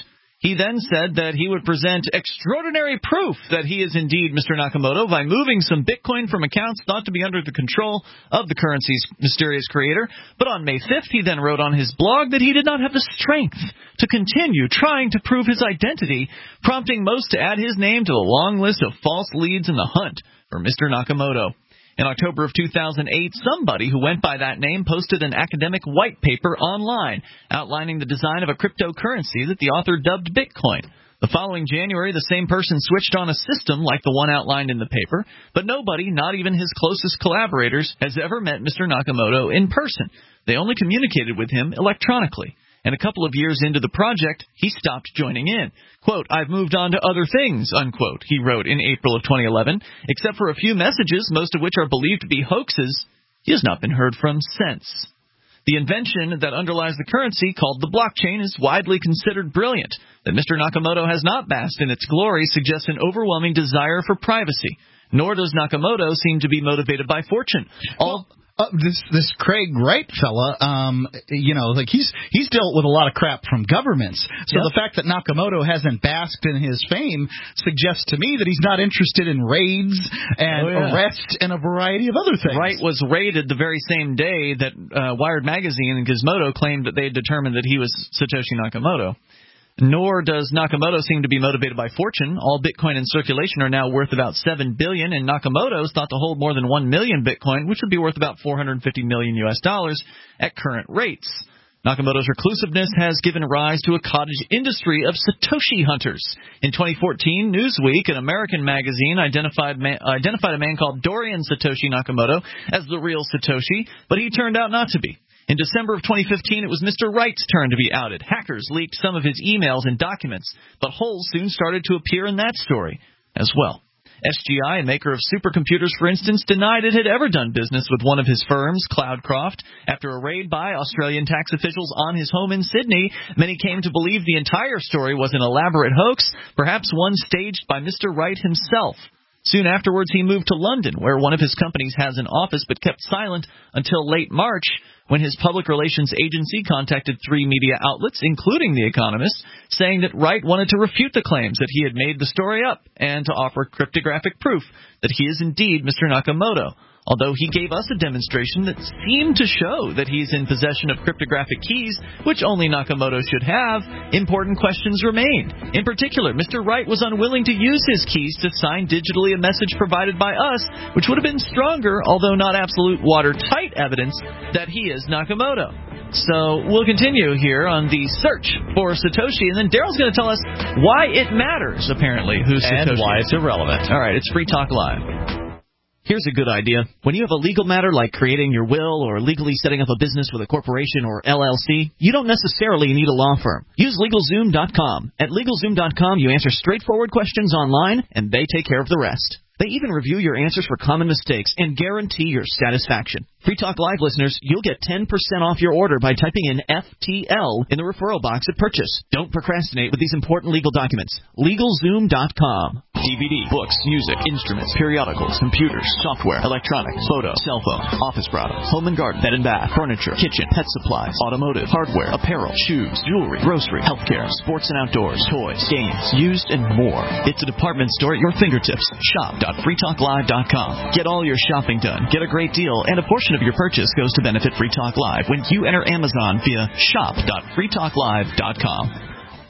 He then said that he would present extraordinary proof that he is indeed Mister Nakamoto by moving some Bitcoin from accounts thought to be under the control of the currency's mysterious creator. But on May fifth, he then wrote on his blog that he did not have the strength to continue trying to prove his identity, prompting most to add his name to the long list of false leads in the hunt for Mister Nakamoto. In October of two thousand eight, somebody who went by that name posted an academic white paper online outlining the design of a cryptocurrency that the author dubbed Bitcoin. The following January, the same person switched on a system like the one outlined in the paper, but nobody, not even his closest collaborators, has ever met Mister Nakamoto in person. They only communicated with him electronically. And a couple of years into the project, he stopped joining in. Quote, "I've moved on to other things," unquote, he wrote in April of twenty eleven. Except for a few messages, most of which are believed to be hoaxes, he has not been heard from since. The invention that underlies the currency, called the blockchain, is widely considered brilliant. That Mister Nakamoto has not basked in its glory suggests an overwhelming desire for privacy. Nor does Nakamoto seem to be motivated by fortune. All... Well, Uh, this this Craig Wright fella, um, you know, like he's he's dealt with a lot of crap from governments. So yep. the fact that Nakamoto hasn't basked in his fame suggests to me that he's not interested in raids and oh, yeah. arrests and a variety of other things. Wright was raided the very same day that uh, Wired Magazine and Gizmodo claimed that they had determined that he was Satoshi Nakamoto. Nor does Nakamoto seem to be motivated by fortune. All Bitcoin in circulation are now worth about seven billion dollars, and Nakamoto is thought to hold more than one million Bitcoin, which would be worth about four hundred fifty million U S dollars at current rates. Nakamoto's reclusiveness has given rise to a cottage industry of Satoshi hunters. In twenty fourteen, Newsweek, an American magazine, identified, man, identified a man called Dorian Satoshi Nakamoto as the real Satoshi, but he turned out not to be. In December of twenty fifteen, it was Mister Wright's turn to be outed. Hackers leaked some of his emails and documents, but holes soon started to appear in that story as well. S G I, a maker of supercomputers, for instance, denied it had ever done business with one of his firms, Cloudcroft. After a raid by Australian tax officials on his home in Sydney, many came to believe the entire story was an elaborate hoax, perhaps one staged by Mister Wright himself. Soon afterwards, he moved to London, where one of his companies has an office, but kept silent until late March, when his public relations agency contacted three media outlets, including The Economist, saying that Wright wanted to refute the claims that he had made the story up and to offer cryptographic proof that he is indeed Mister Nakamoto. Although he gave us a demonstration that seemed to show that he's in possession of cryptographic keys, which only Nakamoto should have, important questions remain. In particular, Mister Wright was unwilling to use his keys to sign digitally a message provided by us, which would have been stronger, although not absolute watertight evidence, that he is Nakamoto. So we'll continue here on the search for Satoshi, and then Daryl's going to tell us why it matters, apparently, who Satoshi is. And why it's irrelevant. All right, it's Free Talk Live. Here's a good idea. When you have a legal matter like creating your will or legally setting up a business with a corporation or L L C, you don't necessarily need a law firm. Use LegalZoom dot com. At LegalZoom dot com, you answer straightforward questions online, and they take care of the rest. They even review your answers for common mistakes and guarantee your satisfaction. Free Talk Live listeners, you'll get ten percent off your order by typing in F T L in the referral box at purchase. Don't procrastinate with these important legal documents. LegalZoom dot com. D V D, books, music, instruments, periodicals, computers, software, electronics, photo, cell phone, office products, home and garden, bed and bath, furniture, kitchen, pet supplies, automotive, hardware, apparel, shoes, jewelry, grocery, healthcare, sports and outdoors, toys, games, used, and more. It's a department store at your fingertips. Shop dot free talk live dot com. Get all your shopping done, get a great deal, and a portion of your purchase goes to benefit Free Talk Live when you enter Amazon via shop dot free talk live dot com.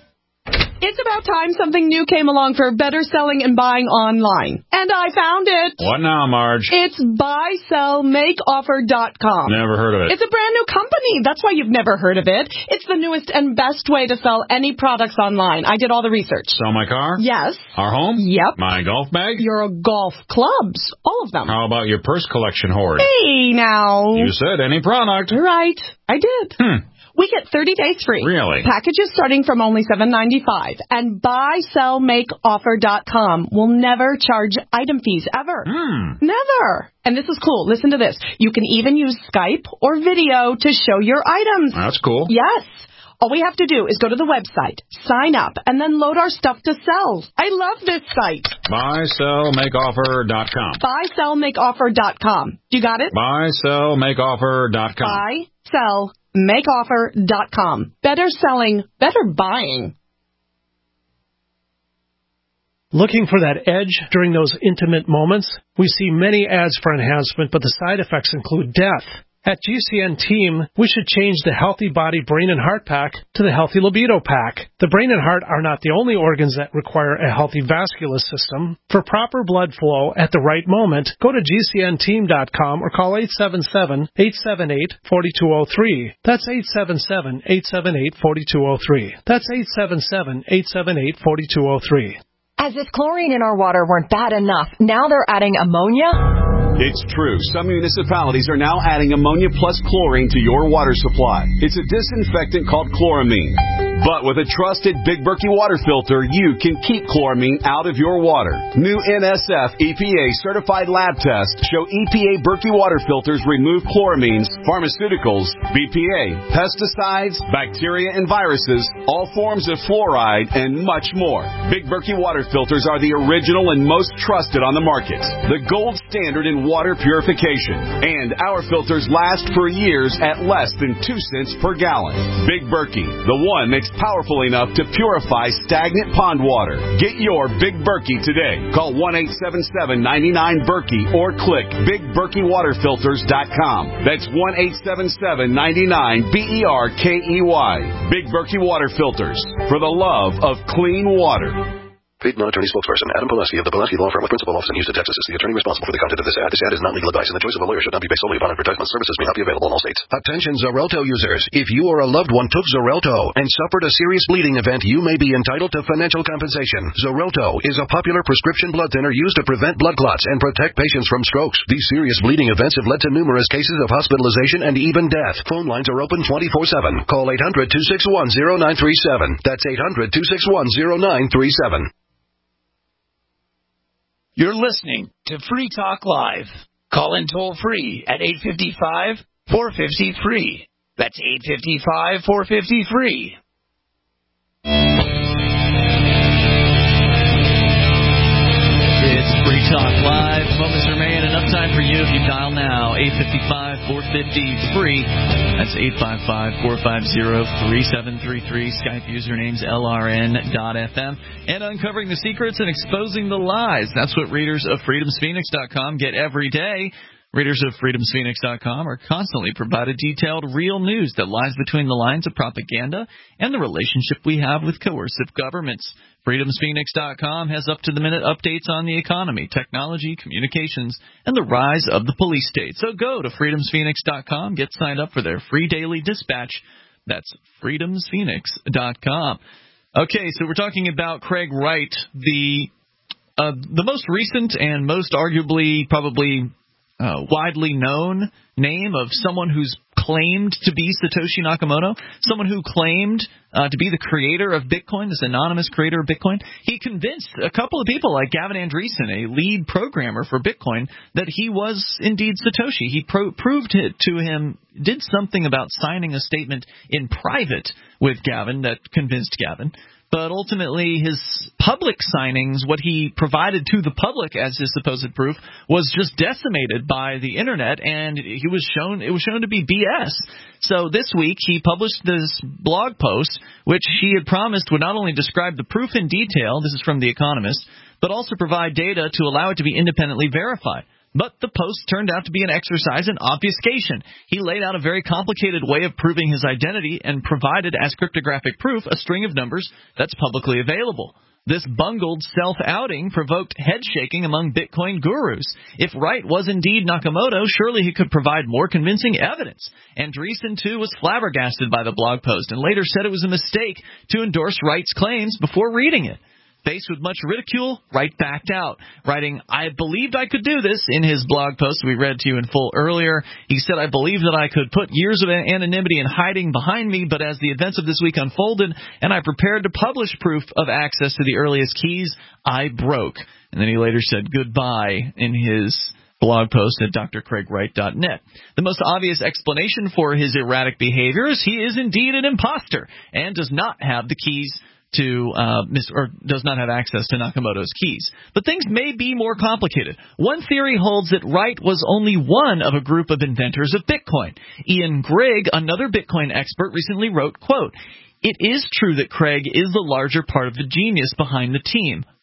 It's about time something new came along for better selling and buying online. And I found it. What now, Marge? It's buy sell make offer dot com. Never heard of it. It's a brand new company. That's why you've never heard of it. It's the newest and best way to sell any products online. I did all the research. Sell my car? Yes. Our home? Yep. My golf bag? Your golf clubs. All of them. How about your purse collection hoard? Hey, now. You said any product. Right. I did. Hmm. We get thirty days free. Really? Packages starting from only seven ninety-five. And buy sell make offer dot com will never charge item fees ever. Hmm. Never. And this is cool. Listen to this. You can even use Skype or video to show your items. That's cool. Yes. All we have to do is go to the website, sign up, and then load our stuff to sell. I love this site. buy sell make offer dot com. buy sell make offer dot com. You got it? buy sell make offer dot com. buy sell make offer dot com. Better selling, better buying. Looking for that edge during those intimate moments? We see many ads for enhancement, but the side effects include death. At G C N Team, we should change the Healthy Body, Brain, and Heart Pack to the Healthy Libido Pack. The brain and heart are not the only organs that require a healthy vascular system. For proper blood flow at the right moment, go to G C N team dot com or call eight seven seven, eight seven eight, four two zero three. That's eight seven seven, eight seven eight, four two zero three. That's eight seven seven, eight seven eight, four two zero three. As if chlorine in our water weren't bad enough, now they're adding ammonia? It's true. Some municipalities are now adding ammonia plus chlorine to your water supply. It's a disinfectant called chloramine. But with a trusted Big Berkey water filter, you can keep chloramine out of your water. New N S F E P A certified lab tests show E P A Berkey water filters remove chloramines, pharmaceuticals, B P A, pesticides, bacteria and viruses, all forms of fluoride, and much more. Big Berkey water filters are the original and most trusted on the market. The gold standard in water purification. And our filters last for years at less than two cents per gallon. Big Berkey, the one that's powerful enough to purify stagnant pond water. Get your Big Berkey today. Call one eight seven seven, nine nine, Berkey or click big berkey water filters dot com. That's one eight seven seven, nine nine, B E R K E Y. Big Berkey Water Filters. For the love of clean water. Paid non-attorney spokesperson Adam Pulaski of the Pulaski Law Firm with principal office in Houston, Texas is the attorney responsible for the content of this ad. This ad is not legal advice, and the choice of a lawyer should not be based solely upon advertisement. Services may not be available in all states. Attention Xarelto users. If you or a loved one took Xarelto and suffered a serious bleeding event, you may be entitled to financial compensation. Xarelto is a popular prescription blood thinner used to prevent blood clots and protect patients from strokes. These serious bleeding events have led to numerous cases of hospitalization and even death. Phone lines are open twenty-four seven. Call eight hundred, two six one, zero nine three seven. That's eight hundred, two six one, zero nine three seven. You're listening to Free Talk Live. Call in toll free at eight five five, four five zero, free. That's eight five five, four five zero, free. It's Free Talk Live. Moments remain. Enough time for you if you dial now. eight five five, four five zero, free. That's eight five five, four five zero, three seven three three. Skype username's L R N dot F M. And uncovering the secrets and exposing the lies. That's what readers of freedoms phoenix dot com get every day. Readers of freedoms phoenix dot com are constantly provided detailed, real news that lies between the lines of propaganda and the relationship we have with coercive governments. freedoms phoenix dot com has up-to-the-minute updates on the economy, technology, communications, and the rise of the police state. So go to freedoms phoenix dot com, get signed up for their free daily dispatch. That's freedoms phoenix dot com. Okay, so we're talking about Craig Wright, the uh, the most recent and most arguably probably Uh, widely known name of someone who's claimed to be Satoshi Nakamoto, someone who claimed uh, to be the creator of Bitcoin, this anonymous creator of Bitcoin. He convinced a couple of people like Gavin Andresen, a lead programmer for Bitcoin, that he was indeed Satoshi. He pro- proved it to him, did something about signing a statement in private with Gavin that convinced Gavin. But ultimately, his public signings, what he provided to the public as his supposed proof, was just decimated by the internet, and he was shown it was shown to be B S. So this week, he published this blog post, which he had promised would not only describe the proof in detail, this is from The Economist, but also provide data to allow it to be independently verified. But the post turned out to be an exercise in obfuscation. He laid out a very complicated way of proving his identity and provided as cryptographic proof a string of numbers that's publicly available. This bungled self-outing provoked head-shaking among Bitcoin gurus. If Wright was indeed Nakamoto, surely he could provide more convincing evidence. Andresen, too, was flabbergasted by the blog post and later said it was a mistake to endorse Wright's claims before reading it. Faced with much ridicule, Wright backed out, writing, "I believed I could do this," in his blog post we read to you in full earlier. He said, "I believed that I could put years of anonymity and hiding behind me, but as the events of this week unfolded and I prepared to publish proof of access to the earliest keys, I broke." And then he later said goodbye in his blog post at d r craig wright dot net. The most obvious explanation for his erratic behavior is he is indeed an imposter and does not have the keys to uh, mis- or does not have access to Nakamoto's keys. But things may be more complicated. One theory holds that Wright was only one of a group of inventors of Bitcoin. Ian Grigg, another Bitcoin expert, recently wrote, quote, "It is true that Craig is the larger part of the genius behind the team,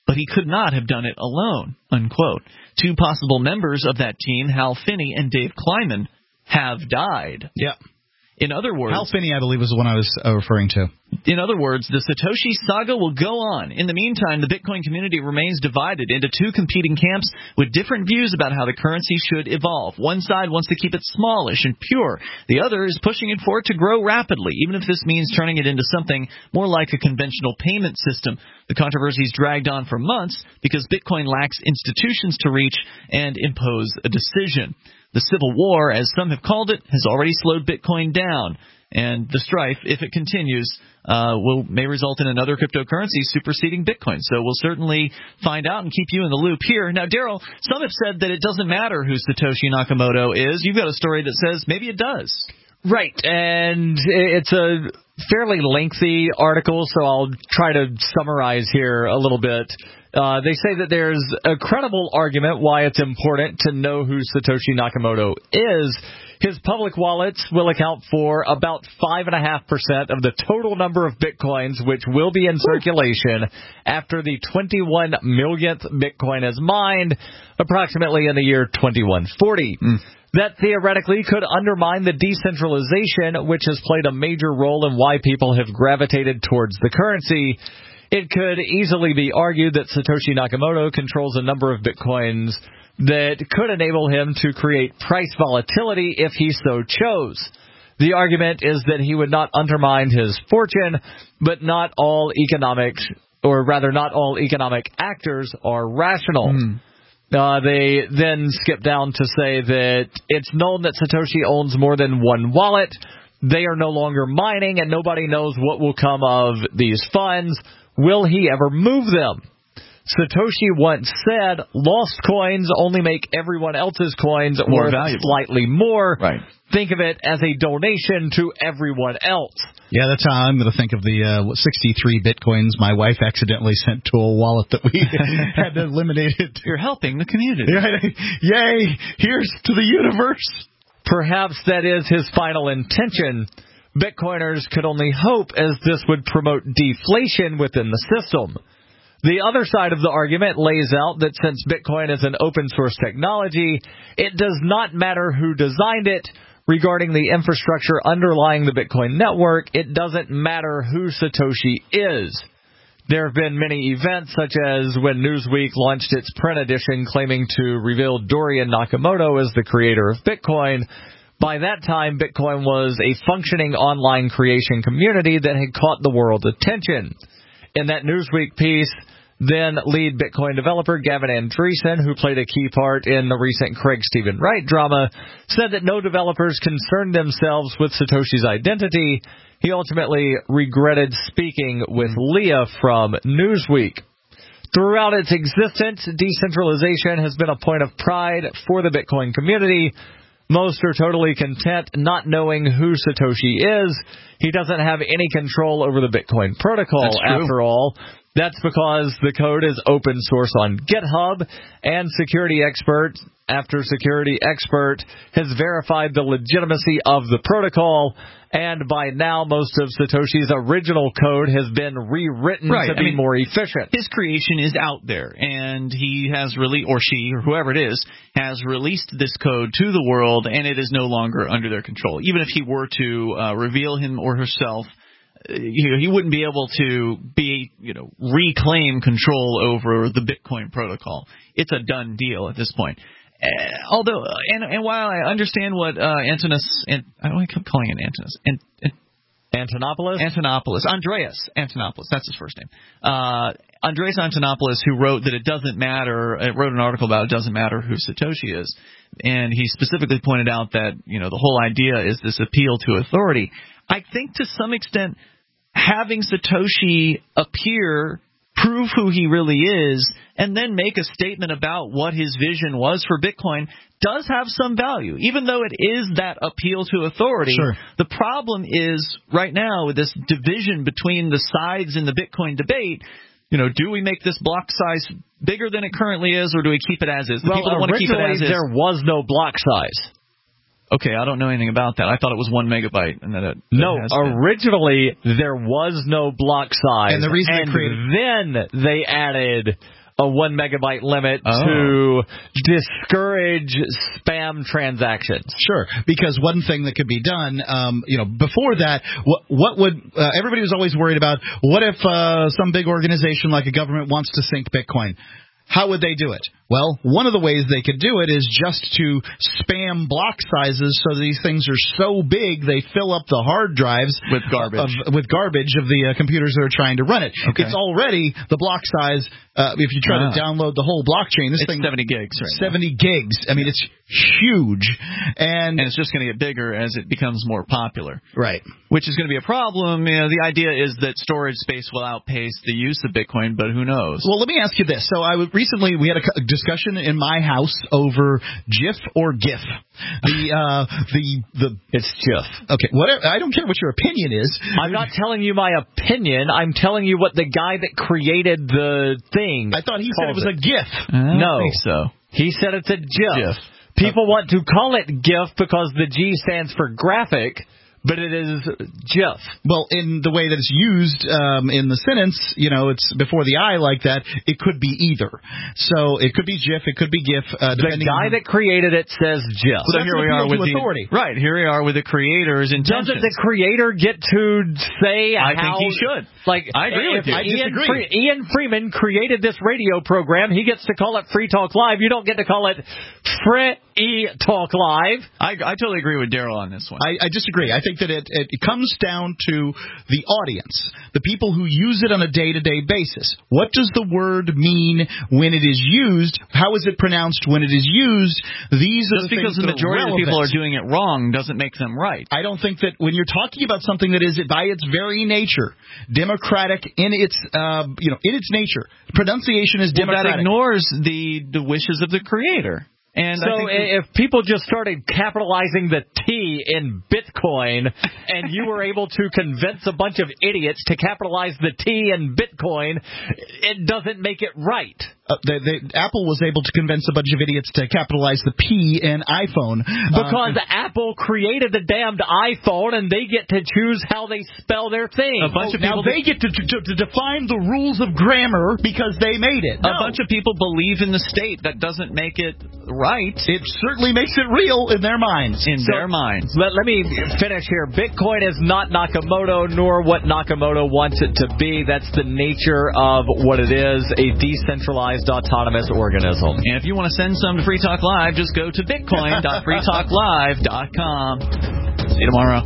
but he could not have done it alone, unquote. Two possible members of that team, Hal Finney and Dave Kleiman, have died. Yeah. In other words... Hal Finney, I believe, was the one I was uh, referring to. In other words, the Satoshi saga will go on. In the meantime, the Bitcoin community remains divided into two competing camps with different views about how the currency should evolve. One side wants to keep it smallish and pure. The other is pushing it for it to grow rapidly, even if this means turning it into something more like a conventional payment system. The controversy's dragged on for months because Bitcoin lacks institutions to reach and impose a decision. The Civil War, as some have called it, has already slowed Bitcoin down. And the strife, if it continues, uh, will may result in another cryptocurrency superseding Bitcoin. So we'll certainly find out and keep you in the loop here. Now, Daryl, some have said that it doesn't matter who Satoshi Nakamoto is. You've got a story that says maybe it does. Right, and it's a fairly lengthy article, so I'll try to summarize here a little bit. Uh, they say that there's a credible argument why it's important to know who Satoshi Nakamoto is. His public wallets will account for about five point five percent of the total number of Bitcoins which will be in circulation after the twenty-one millionth Bitcoin is mined, approximately in the year twenty-one forty. Mm. That theoretically could undermine the decentralization, which has played a major role in why people have gravitated towards the currency. It could easily be argued that Satoshi Nakamoto controls a number of Bitcoins that could enable him to create price volatility if he so chose. The argument is that he would not undermine his fortune, but not all economic, or rather not all economic actors are rational. Mm. Uh, they then skip down to say that it's known that Satoshi owns more than one wallet. They are no longer mining, and nobody knows what will come of these funds. Will he ever move them? Satoshi once said, lost coins only make everyone else's coins more worth valuable. Slightly more. Right. Think of it as a donation to everyone else. Yeah, that's how I'm going to think of the uh, sixty-three Bitcoins my wife accidentally sent to a wallet that we had to eliminate it. You're helping the community. Yay, here's to the universe. Perhaps that is his final intention. Bitcoiners could only hope, as this would promote deflation within the system. The other side of the argument lays out that since Bitcoin is an open-source technology, it does not matter who designed it. Regarding the infrastructure underlying the Bitcoin network, it doesn't matter who Satoshi is. There have been many events, such as when Newsweek launched its print edition claiming to reveal Dorian Nakamoto as the creator of Bitcoin. By that time, Bitcoin was a functioning online creation community that had caught the world's attention. In that Newsweek piece, then lead Bitcoin developer Gavin Andreessen, who played a key part in the recent Craig Stephen Wright drama, said that no developers concerned themselves with Satoshi's identity. He ultimately regretted speaking with Leah from Newsweek. Throughout its existence, decentralization has been a point of pride for the Bitcoin community. Most are totally content not knowing who Satoshi is. He doesn't have any control over the Bitcoin protocol, after all. That's because the code is open source on GitHub, and security expert after security expert has verified the legitimacy of the protocol, and by now most of Satoshi's original code has been rewritten right. to I be mean, more efficient. His creation is out there, and he has really, or she, or whoever it is, has released this code to the world, and it is no longer under their control. Even if he were to uh, reveal him or herself, you know, he wouldn't be able to be, you know, reclaim control over the Bitcoin protocol. It's a done deal at this point. Uh, although, and, and while I understand what uh, Antonis, and I don't keep calling it Antonis, and, and Antonopoulos? Antonopoulos. Andreas Antonopoulos. That's his first name. Uh, Andreas Antonopoulos, who wrote that it doesn't matter, uh, wrote an article about it doesn't matter who Satoshi is. And he specifically pointed out that, you know, the whole idea is this appeal to authority. I think to some extent having Satoshi appear, prove who he really is, and then make a statement about what his vision was for Bitcoin does have some value, even though it is that appeal to authority. Sure. The problem is right now with this division between the sides in the Bitcoin debate, you know, do we make this block size bigger than it currently is, or do we keep it as is? The well, people that want to keep it as is. There was no block size. Okay, I don't know anything about that. I thought it was one megabyte, and that it no. It has originally, been. There was no block size, and the reason and they created then they added a one megabyte limit Oh. to discourage spam transactions. Sure, because one thing that could be done, um, you know, before that, what, what would uh, everybody was always worried about? What if uh, some big organization like a government wants to sink Bitcoin? How would they do it? Well, one of the ways they could do it is just to spam block sizes so these things are so big they fill up the hard drives with garbage of, with garbage of the uh, computers that are trying to run it. Okay. It's already the block size. Uh, if you try Ah. to download the whole blockchain, this It's thing seventy gigs right now. seventy gigs. I mean, it's huge, and, and it's just going to get bigger as it becomes more popular. Right. Which is going to be a problem. You know, the idea is that storage space will outpace the use of Bitcoin, but who knows? Well, let me ask you this. So I would, recently we had a c- discussion in my house over GIF or GIF. The uh, the the it's GIF. Okay, whatever. I don't care what your opinion is. I'm not telling you my opinion. I'm telling you what the guy that created the thing. I thought he said it was a GIF. I don't no, think so. He said it's a GIF. GIF. People want to call it GIF because the G stands for graphic, but it is GIF. Well, in the way that it's used um, in the sentence, you know, it's before the I like that. It could be either. So it could be GIF, it could be GIF. Uh, The guy that created it says GIF. So here we are with the authority. Right, here we are with the creator's intentions. Doesn't the creator get to say I how... think he should. Like, I agree if with you. I Ian, disagree. Fre- Ian Freeman created this radio program. He gets to call it Free Talk Live. You don't get to call it Free Talk Live. I, I totally agree with Daryl on this one. I, I disagree. I think that it, it comes down to the audience, the people who use it on a day-to-day basis. What does the word mean when it is used? How is it pronounced when it is used? These are Just the because things the that majority are of people are relevant. doing it wrong doesn't make them right. I don't think that when you're talking about something that is by its very nature democratic in its uh, you know in its nature, pronunciation is Well, democratic. that ignores the, the wishes of the creator. And so I think if people just started capitalizing the T in Bitcoin and you were able to convince a bunch of idiots to capitalize the T in Bitcoin, it doesn't make it right. Uh, they, they, Apple was able to convince a bunch of idiots to capitalize the P in iPhone. Because uh, Apple created the damned iPhone and they get to choose how they spell their thing. A bunch oh, of people now they get to, to, to define the rules of grammar because they made it. A No. bunch of people believe in the state. That doesn't make it right. It certainly makes it real in their minds. In So, their minds. Let, let me finish here. Bitcoin is not Nakamoto, nor what Nakamoto wants it to be. That's the nature of what it is, a decentralized autonomous organism. And if you want to send some to Free Talk Live, just go to bitcoin dot free talk live dot com. See you tomorrow.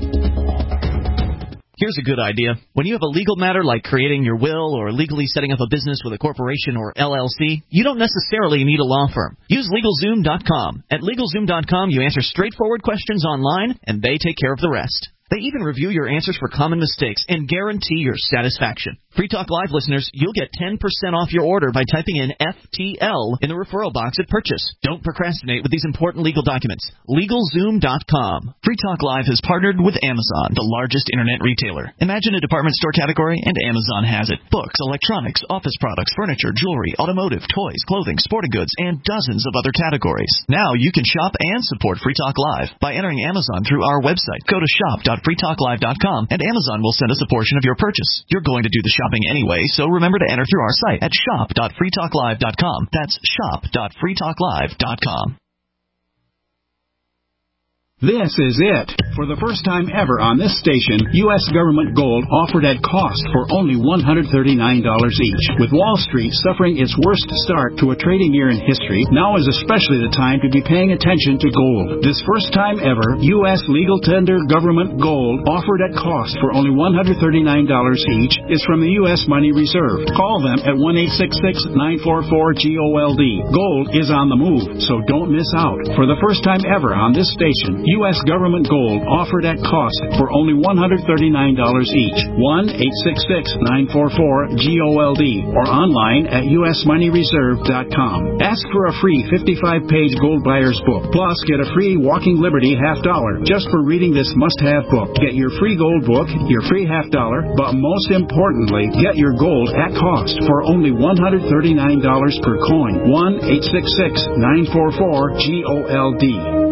Here's a good idea. When you have a legal matter like creating your will or legally setting up a business with a corporation or L L C, you don't necessarily need a law firm. Use LegalZoom dot com. At LegalZoom dot com, you answer straightforward questions online, and they take care of the rest. They even review your answers for common mistakes and guarantee your satisfaction. Free Talk Live listeners, you'll get ten percent off your order by typing in F T L in the referral box at purchase. Don't procrastinate with these important legal documents. LegalZoom dot com. Free Talk Live has partnered with Amazon, the largest internet retailer. Imagine a department store category, and Amazon has it. Books, electronics, office products, furniture, jewelry, automotive, toys, clothing, sporting goods, and dozens of other categories. Now you can shop and support Free Talk Live by entering Amazon through our website. Go to shop dot free talk live dot com, and Amazon will send us a portion of your purchase. You're going to do the shopping anyway, so remember to enter through our site at shop dot free talk live dot com. That's shop dot free talk live dot com. This is it. For the first time ever on this station, U S government gold offered at cost for only one hundred thirty-nine dollars each. With Wall Street suffering its worst start to a trading year in history, now is especially the time to be paying attention to gold. This first time ever, U S legal tender government gold offered at cost for only one hundred thirty-nine dollars each is from the U S Money Reserve. Call them at one eight six six, nine four four, G O L D. Gold is on the move, so don't miss out. For the first time ever on this station, U S government gold offered at cost for only one hundred thirty-nine dollars each. one eight six six, nine four four, G O L D or online at U S money reserve dot com. Ask for a free fifty-five page gold buyer's book. Plus, get a free Walking Liberty half dollar just for reading this must-have book. Get your free gold book, your free half dollar, but most importantly, get your gold at cost for only one hundred thirty-nine dollars per coin. one eight six six, nine four four, G O L D.